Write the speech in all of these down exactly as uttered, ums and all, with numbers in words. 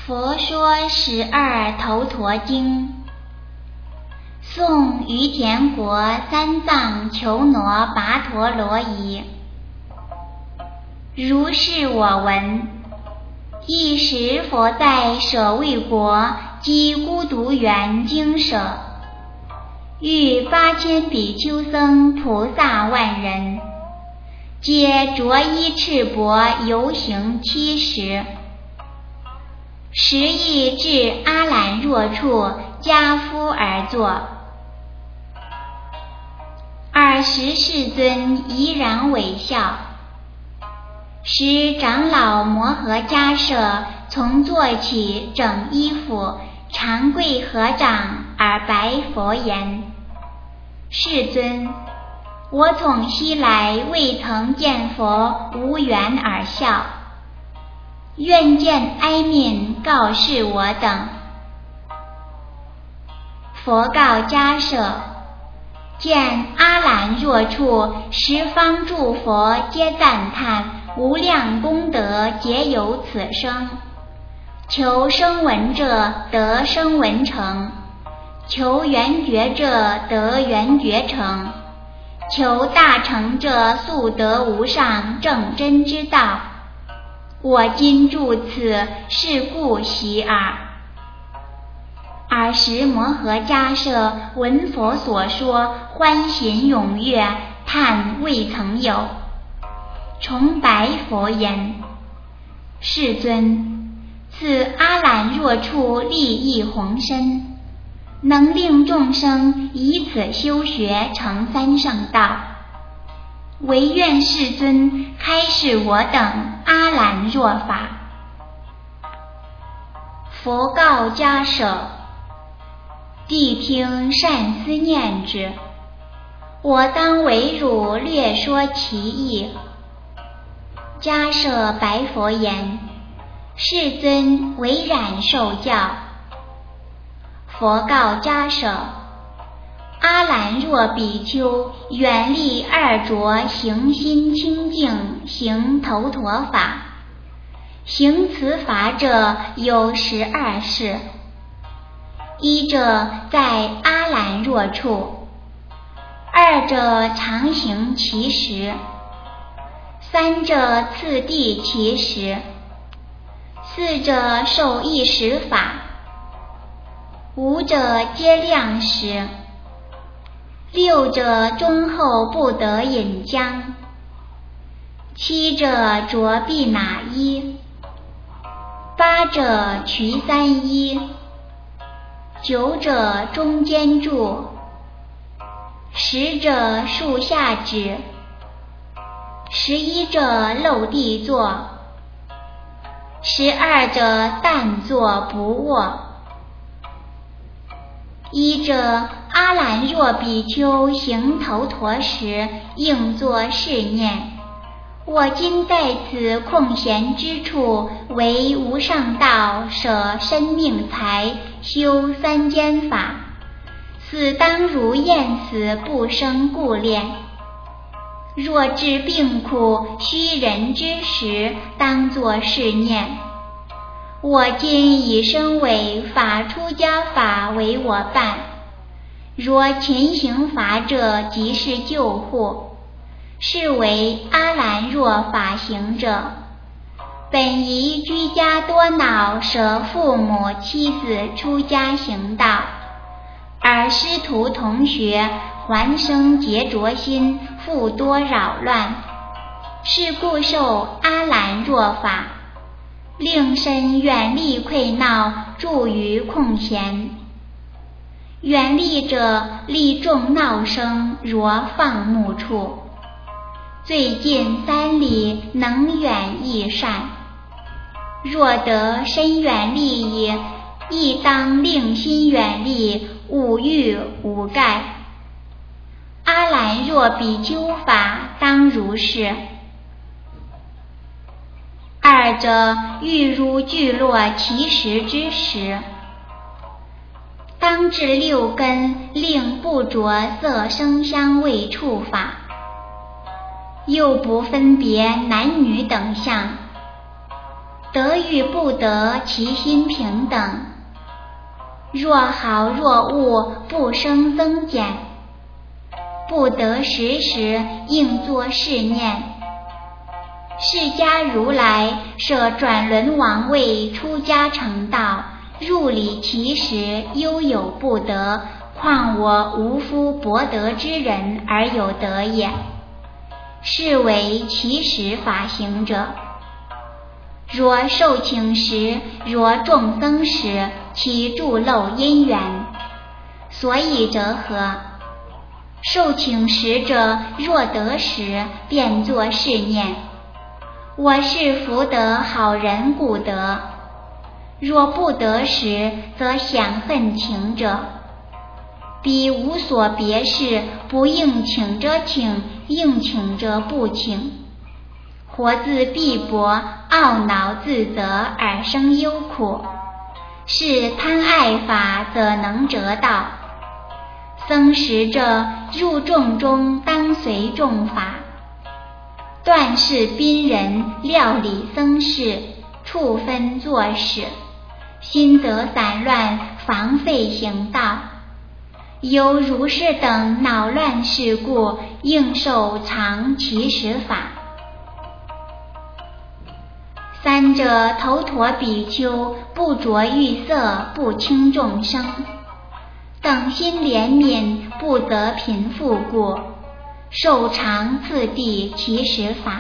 佛说十二头陀经，宋于田国三藏求挪跋陀罗夷。如是我闻，一时佛在舍卫国积孤独园精舍，遇八千比丘僧菩萨万人，皆着衣赤膊游行七十。时亦至阿兰若处，跏趺而坐。尔时世尊怡然微笑，时长老摩诃迦舍从坐起，整衣服，长跪合掌而白佛言：世尊，我从昔来未曾见佛无缘而笑，愿见哀悯告示我等。佛告迦舍：见阿兰若处，十方诸佛皆赞叹，无量功德皆由此生。求声闻者得声闻乘，求缘觉者得缘觉乘，求大成者速得无上正真之道。我今住此，是故习耳。尔时摩诃迦舍闻佛所说，欢欣踊跃，叹未曾有。重白佛言：世尊，此阿兰若处利益宏深，能令众生以此修学成三圣道，唯愿世尊开示我等阿兰若法。佛告迦舍：谛听善思念之，我当为汝略说其意。迦舍白佛言：世尊唯然受教。佛告迦舍：阿兰若比丘远离二浊，行心清净，行头陀法。行此法者有十二事：一者在阿兰若处，二者常行其时，三者次第其时，四者受一时法，五者皆量时，六者中后不得饮浆，七者着毗那衣，八者瞿三衣，九者中间住，十者树下止，十一者露地坐，十二者但坐不卧。一者阿兰若比丘行头陀时，应作是念：我今在此空闲之处，为无上道，舍身命财，修三间法，死当如厌死，不生故恋。若治病苦，须人之时，当作是念：我今以身为法出家法为我伴，若勤行法者，即是救护，是为阿兰若法行者。本宜居家多恼，舍父母妻子出家行道，而师徒同学还生结着心，复多扰乱，是故受阿兰若法，令身远离溃闹，住于空闲。远离者，利众闹声，若放牧处，最近三里，能远益善。若得身远利益，亦当令心远利，无欲无盖。阿兰若比丘法当如是。二者欲如聚落其实之时，当至六根，令不着色声香味触法，又不分别男女等相， 得与不得，其心平等。若好若恶，不生增减。不得时时，应作是念。释迦如来舍转轮王位，出家成道，入理其实，犹有不得，况我无夫博得之人而有得也。是为其实法行者。若受请时，若众僧时，其住漏因缘。所以者何？受请时者，若得时，便作是念：我是福德好人故得。若不得时，则想恨请者。彼无所别事，不应请者请，应请者不请。活自鄙薄，懊恼自责而生忧苦，是贪爱法则能折道。僧时者，入众中当随众法，断事宾人，料理僧事，处分作事，心则散乱，妨废行道。有如是等恼乱事故，应受常其实法。三者头陀比丘，不着欲色，不轻众生，等心怜悯，不得贫富故，受常次第其实法。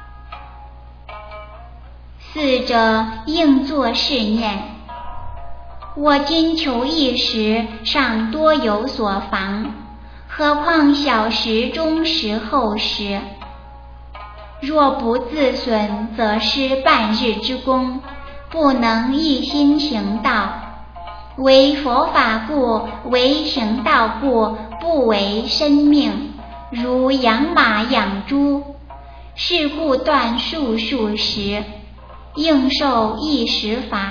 四者应作是念：我今求一时，尚多有所妨，何况小时、中时、后时？若不自损，则失半日之功，不能一心行道。为佛法故，为行道故，不为生命，如养马养猪。是故断数数时，应受一时法。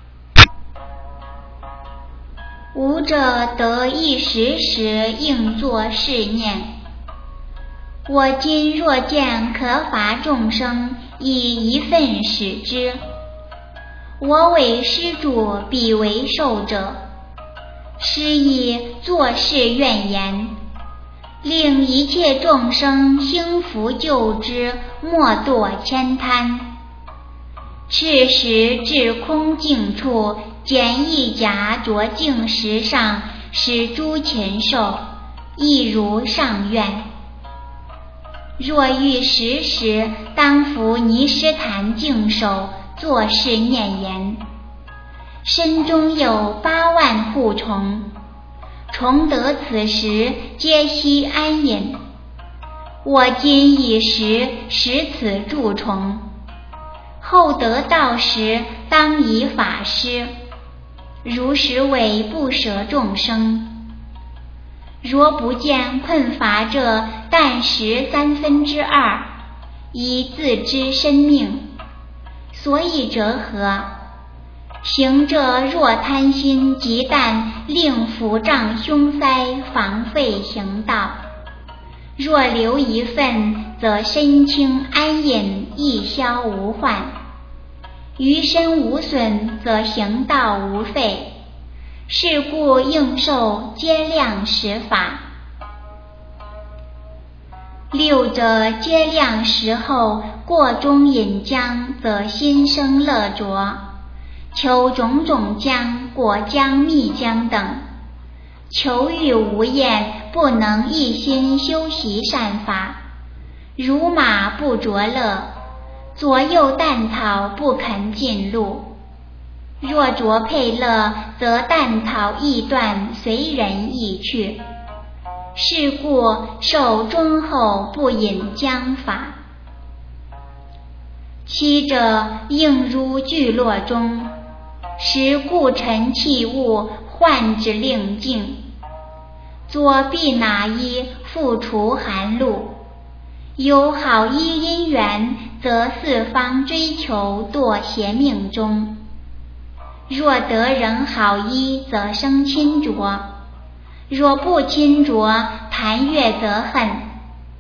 吾者得一时时，应作是念：我今若见可罚众生，以一份使之。我为施主，彼为受者。施以作是愿言，令一切众生兴福救之，莫堕悭贪。赤时至空净处，捡一甲着净石上，使诸禽兽，亦如上愿。若欲食时，当服尼施坛净手，作是念言：身中有八万护虫，虫得此时，皆悉安隐。我今以食食此蛀虫，后得道时，当以法施。如实为不舍众生。若不见困乏者，但食三分之二，以自知生命。所以者何？行者若贪心极淡，令腹胀胸塞，妨废行道。若留一份，则身轻安隐，易消无患。余身无损，则行道无废。是故应受皆量实法。六者皆量实后，过中饮浆，则心生乐着。求种种浆，果浆、蜜浆等，求欲无厌，不能一心修习善法。如马不着乐，左右啖草不肯进入。若着配乐，则啖草易断，随人易去。是故受中后不饮浆法。七者应入聚落中，使故尘器物，换之令净。左臂拿衣，复除寒露。有好衣因缘，则四方追求，堕邪命中。若得人好衣，则生亲着；若不亲着，谈悦则恨。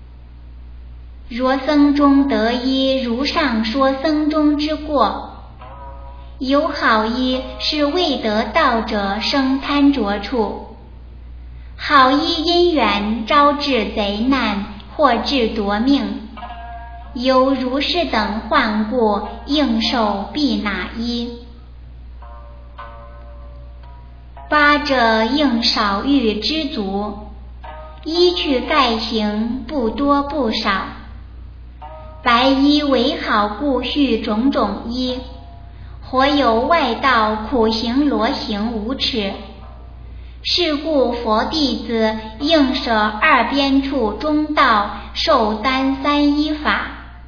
若僧中得衣，如上说僧中之过， 有好衣是未得道者生贪着处，好衣因缘招致贼难，或致夺命，由如是等患故，应受避哪衣？八者应少欲知足，衣去盖行，不多不少。白衣为好故续种种衣，或有外道苦行罗行无耻。是故佛弟子应舍二边处中道，受担三依法。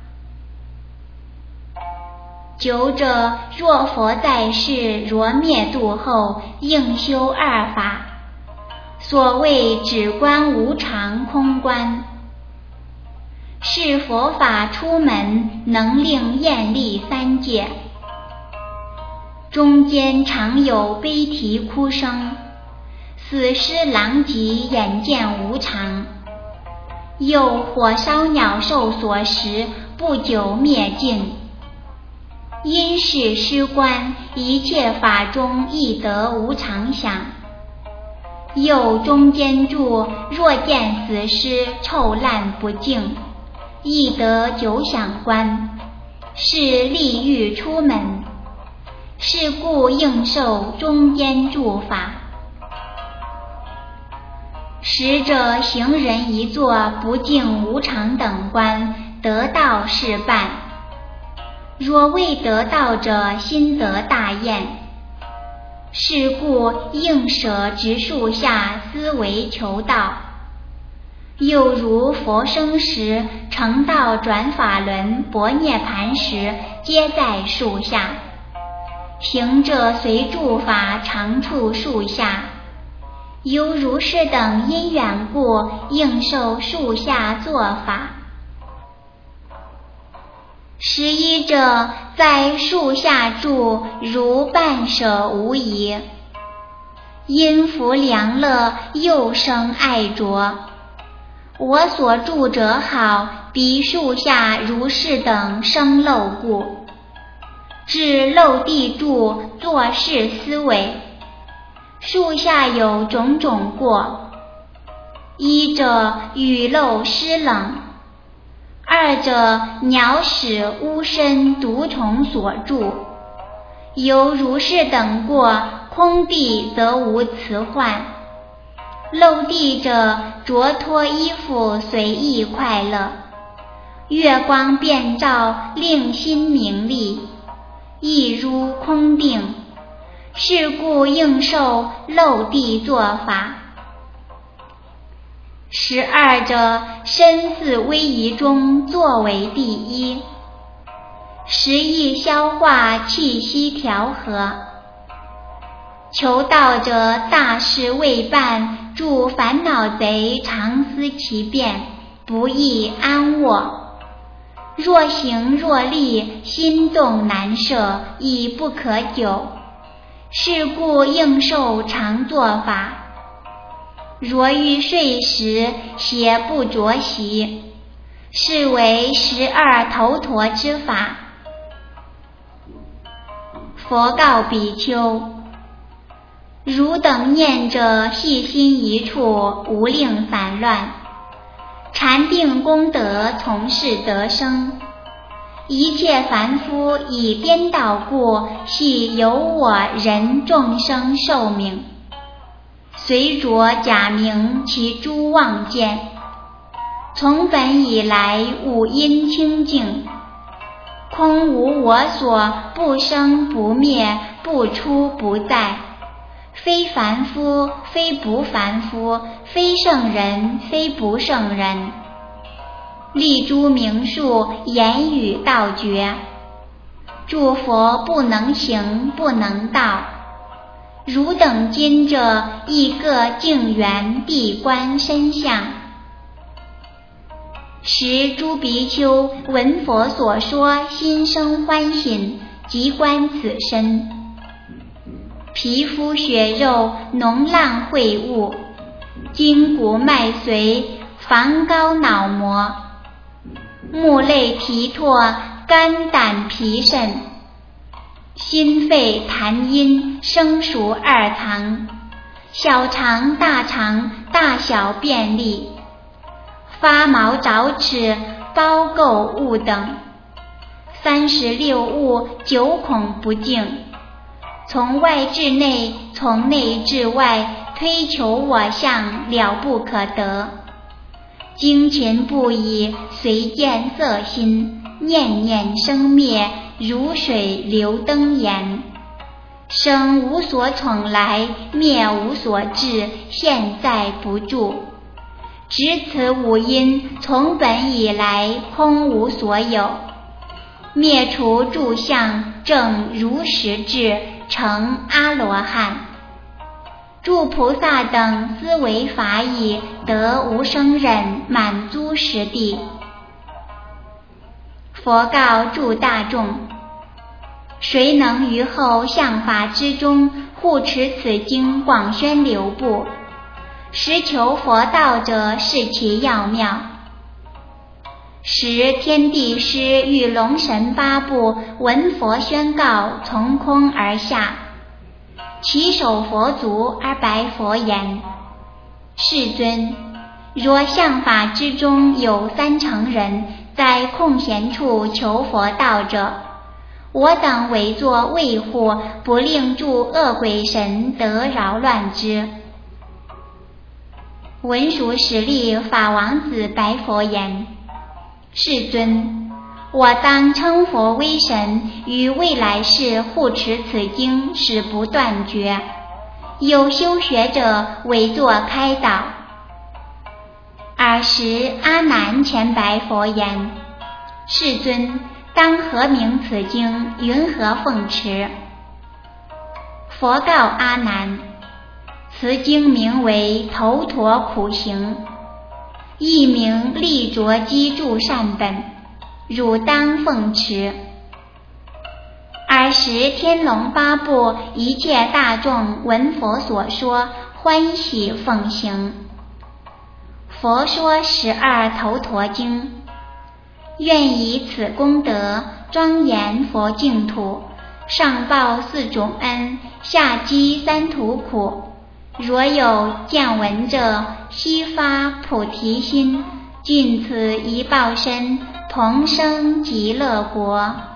九者若佛在世，若灭度后，应修二法。所谓止观无常空观，是佛法出门，能令厌力三界。中间常有悲啼哭声，死尸狼藉，眼见无常。又火烧鸟兽所食，不久灭尽。因是施观，一切法中亦得无常想。又中间住，若见死尸臭烂不净，亦得久想观，是利欲出门。是故应受中间住法。十者行人一坐不净无常等观，得道是办。若未得道者，心得大厌。是故应舍直树下，思维求道。又如佛生时，成道转法轮，薄涅盘时，皆在树下。行者随住法，常处树下。由如是等因缘故，应受树下作法。十一者在树下住，如半舍无疑。因福良乐，又生爱着。我所住者好，彼树下如是等生漏故。至漏地住，作是思维。树下有种种过。一者雨漏湿冷，二者鸟屎污身毒虫所住。由如是等过，空地则无此患。漏地者，着脱衣服随意快乐。月光遍照，令心明丽，亦如空定。是故应受漏地作法。十二者，身似威仪中，作为第一。食益消化，气息调和。求道者，大事未办，助烦恼贼常思其变，不易安卧。若行若立，心动难摄，亦不可久。是故应受常作法。若欲睡时，邪不着席，是为十二头陀之法。佛告比丘：汝等念者，细心一处，无令散乱。禅定功德，从是得生。一切凡夫以颠倒故，系有我人众生寿命。随着假名，其诸妄见。从本以来，五阴清净。空无我所，不生不灭，不出不在。非凡夫，非不凡夫，非圣人，非不圣人。立诸名数，言语道绝。诸佛不能行，不能道。汝等今者，亦各净缘闭观身相。时诸比丘闻佛所说，心生欢喜，即观此身。皮肤血肉，脓烂秽物，筋骨脉髓，房高脑膜，目泪蹄唾，肝胆脾肾， 心肺痰阴生熟二藏，小肠大肠大小便利，发毛爪齿包垢物等，三十六物九孔不净，从外至内，从内至外，推求我相，了不可得。精勤不已，随见色心，念念生灭，如水流灯炎。生无所宠来，灭无所至，现在不住。执此五因，从本以来，空无所有。灭除诸相，正如实智，成阿罗汉。诸菩萨等思维法已，得无生忍，满足十地。佛告诸大众：谁能于后相法之中，护持此经，广宣流布，实求佛道者，是其要妙。时天地师与龙神八部闻佛宣告，从空而下，其手佛足而白佛言：世尊，若相法之中有三成人，在空闲处求佛道者，我等为作卫护，不令诸恶鬼神得扰乱之。文殊师利法王子白佛言：世尊，我当称佛为神，于未来世护持此经，使不断绝。有修学者为作开导。尔时阿难前白佛言：世尊，当何名此经？云何奉持？佛告阿难：此经名为头陀苦行，亦名力着机助善本，汝当奉持。尔时天龙八部一切大众闻佛所说，欢喜奉行。佛说十二头陀经，愿以此功德庄严佛净土，上报四种恩，下积三途苦。若有见闻者，悉发菩提心，尽此一报身，同生极乐国。